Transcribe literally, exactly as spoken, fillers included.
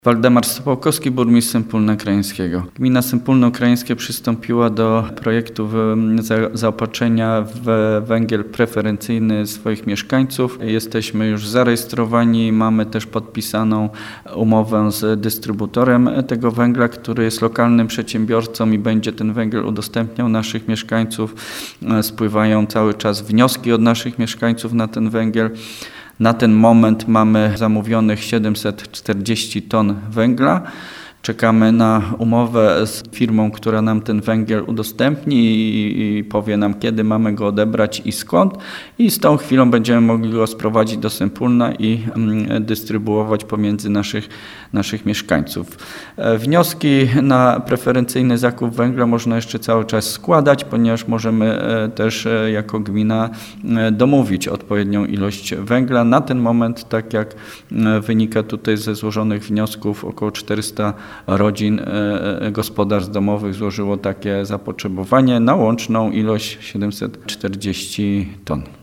Waldemar Sopołkowski, burmistrz Sępólna Krajeńskiego. Gmina Sępólno Krajeńskie przystąpiła do projektu zaopatrzenia w węgiel preferencyjny swoich mieszkańców. Jesteśmy już zarejestrowani, mamy też podpisaną umowę z dystrybutorem tego węgla, który jest lokalnym przedsiębiorcą i będzie ten węgiel udostępniał naszych mieszkańców. Spływają cały czas wnioski od naszych mieszkańców na ten węgiel. Na ten moment mamy zamówionych siedemset czterdzieści ton węgla. Czekamy na umowę z firmą, która nam ten węgiel udostępni i powie nam, kiedy mamy go odebrać i skąd. I z tą chwilą będziemy mogli go sprowadzić do Sępólna i dystrybuować pomiędzy naszych, naszych mieszkańców. Wnioski na preferencyjny zakup węgla można jeszcze cały czas składać, ponieważ możemy też jako gmina domówić odpowiednią ilość węgla. Na ten moment, tak jak wynika tutaj ze złożonych wniosków, około czterysta rodzin, gospodarstw domowych złożyło takie zapotrzebowanie na łączną ilość siedemset czterdzieści ton.